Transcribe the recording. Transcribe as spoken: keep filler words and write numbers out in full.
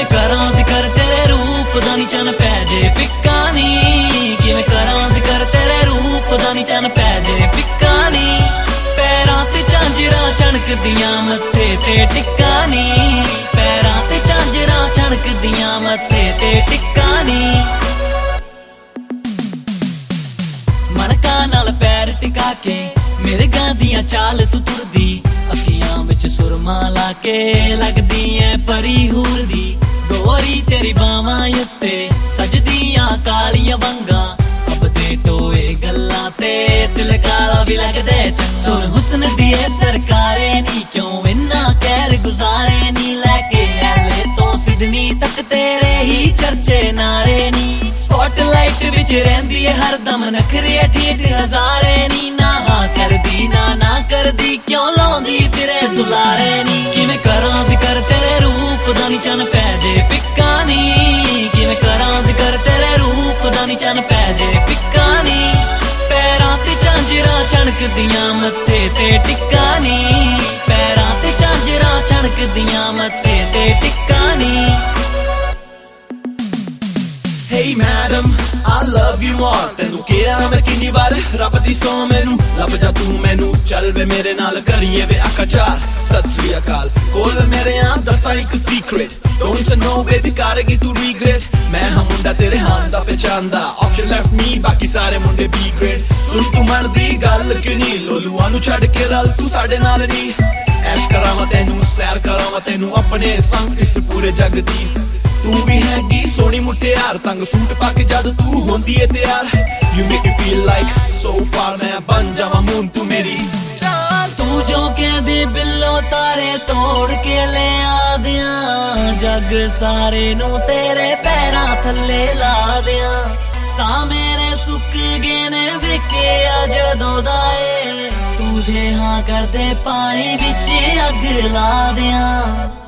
ਕਰਾਂ ਜ਼ਿਕਰ ਤੇਰੇ ਰੂਪ ਦਾ ਨੀ ਚੰਨ ਪੈ ਜੇ ਫਿੱਕਾ ਨੀ ਕਿਵੇਂ ਕਰਾਂ ਜ਼ਿਕਰ ਤੇਰੇ ਰੂਪ ਦਾ ਨੀ ਚੰਨ ਪੈ ਜੇ ਫਿੱਕਾ ਨੀ ਪੈਰਾਂ ਤੇ ਝਾਂਜਰਾਂ ਛਣਕਦੀਆਂ ਮੱਥੇ ਤੇ ਟਿੱਕਾ ਨੀ ਪੈਰਾਂ ਤੇ ਝਾਂਜਰਾਂ ਛਣਕਦੀਆਂ ਮੱਥੇ ਤੇ ਟਿੱਕਾ ਨੀ ਮਣਕਾਂ ਨਾਲ ਪੈਰ ਟਿਕਾ ਕੇ ਮੇਰੇ ਗਾਂ ਦੀਆਂ ਚਾਲ ਤੂੰ ਤੁਰਦੀ ਅੱਖੀਆਂ ਵਿੱਚ ਸੁਰਮਾ ਲਾ ਕੇ ਲੱਗਦੀ ਐ ਪਰੀ ਹੂਰ ਦੀ ਗੋਰੀ ਤੇਰੀ ਬਾਵਾਂ ਉੱਤੇ ਸਜਦੀਆਂ ਕਾਲੀਆਂ ਵੰਗਾਂ ਅੱਬ ਦੇ ਟੋਏ ਗੱਲਾਂ ਤੇ ਦਿਲ ਕਾਲਾ ਵੀ ਲੱਗਦੇ ਚੰਗਾ ਸੁਣ ਹੁਸਨ ਦੀ ਏ ਸਰਕਾਰੇ ਨੀ ਕਿਉਂ ਇੰਨਾ ਕਹਿਰ ਗੁਜ਼ਾਰੇ ਨੀ ਲੈ ਕੇ ਐਲੇ ਤੋਂ ਸਿਡਨੀ ਤੱਕ ਤੇਰੇ ਹੀ ਚਰਚੇ ਨਾਰੇ ਨੀ ਸਪੌਟਲਾਈਟ ਵਿੱਚ ਰਹਿੰਦੀ ਏ ਹਰਦਮ ਨਖਰੇ ਠੇਠ ਹਜ਼ਾਰੇ ਨੀ ਨਾ ਹਾਂ ਕਰਦੀ ਨਾ ਨਾ ਕਰਦੀ ਕਿਉਂ ਲਾਉਂਦੀ ਫਿਰੇ ਦੁਲਾਰੇ ਨੀ ਕਿਵੇਂ ਕਰਾਂ ਜ਼ਿਕਰ ਤੇਰੇ ਰੂਪ ਦਾ ਨੀ ਚੰਨ ਪੈ ਜੇ ਫਿੱਕਾ ਨੀ ਕਿਵੇਂ ਕਰਾਂ ਜ਼ਿਕਰ ਤੇਰੇ ਰੂਪ ਦਾ ਨੀ ਚੰਨ ਪੈ ਜੇ ਫਿੱਕਾ ਨੀ ਪੈਰਾਂ ਤੇ ਝਾਂਜਰਾਂ ਛਣਕਦੀਆਂ ਮੱਥੇ ਤੇ ਟਿੱਕਾ ਨੀ ਪੈਰਾਂ ਤੇ ਝਾਂਜਰਾਂ ਛਣਕਦੀਆਂ ਮੱਥੇ ਤੇ ਟਿੱਕਾ ਨੀ Hey madam, I love you more ਤੈਨੂੰ ਕਿਹਾ ਮੈਂ ਕਿੰਨੀ ਵਾਰ ਰੱਬ ਦੀ ਸੌ ਮੈਨੂੰ ਲੱਭ ਜਾ ਤੂੰ ਮੈਨੂੰ ਚੱਲ ਵੇ ਮੇਰੇ ਨਾਲ ਕਰੀਏ ਵੇ ਆਕਾਚਾਰ ਸਤਿ ਸ੍ਰੀ ਅਕਾਲ ਕੋਲ ਮੇਰੇ ਆ ਦੱਸਾਂ ਇੱਕ secret Don't you know baby ਕਰੇਗੀ ਤੂੰ regret ਮੈਂ ਹਾਂ ਮੁੰਡਾ ਤੇਰੇ ਹਾਂ ਦਾ ਪਹਿਚਾਨਦਾ Option left me ਬਾਕੀ ਸਾਰੇ ਮੁੰਡੇ B grade ਸੁਣ ਤੂੰ ਮਰਦੀ ਗੱਲ ਕਿ ਨਹੀਂ ਲੋਲੂਆਂ ਨੂੰ ਛੱਡ ਕੇ ਰਲ ਤੂੰ ਸਾਡੇ ਨਾਲ ਨਹੀਂ ਐਸ਼ ਕਰਾਵਾਂ ਤੈਨੂੰ ਸੈਰ ਕਰਾਵਾਂ ਤੈਨੂੰ ਆਪਣੇ ਸੰਗ ਇਸ ਪੂਰੇ ਜੱਗ ਦੀ ਤੂੰ ਵੀ ਹੈਗੀ ਸੋਹਣੀ ਮੁਟਿਆਰ ਤੰਗ ਸੂਟ ਪਾ ਕੇ ਜਦ ਤੂੰ ਹੁੰਦੀ ਏ ਤਿਆਰ You make me feel like so far ਮੈਂ ਬਣ ਜਾਵਾਂ ਮੂਨ ਤੂੰ ਮੇਰੀ ਸਟਾਰ ਤੂੰ ਜੋ ਕਹਿੰਦੇ ਬਿੱਲੋ ਤਾਰੇ ਤੋੜ ਕੇ ਲਿਆ ਦਿਆਂ ਜੱਗ ਸਾਰੇ ਨੂੰ ਤੇਰੇ ਪੈਰਾਂ ਥੱਲੇ ਲਾ ਦਿਆਂ ਸਾਹ ਮੇਰੇ ਸੁੱਕ ਗਏ ਨੇ ਵਿਕਿਆ ਜਦੋਂ ਦਾ ਏ ਤੂੰ ਜੇ ਹਾਂ ਕਰਦੇ ਪਾਣੀ ਵਿੱਚ ਅੱਗ ਲਾ ਦਿਆਂ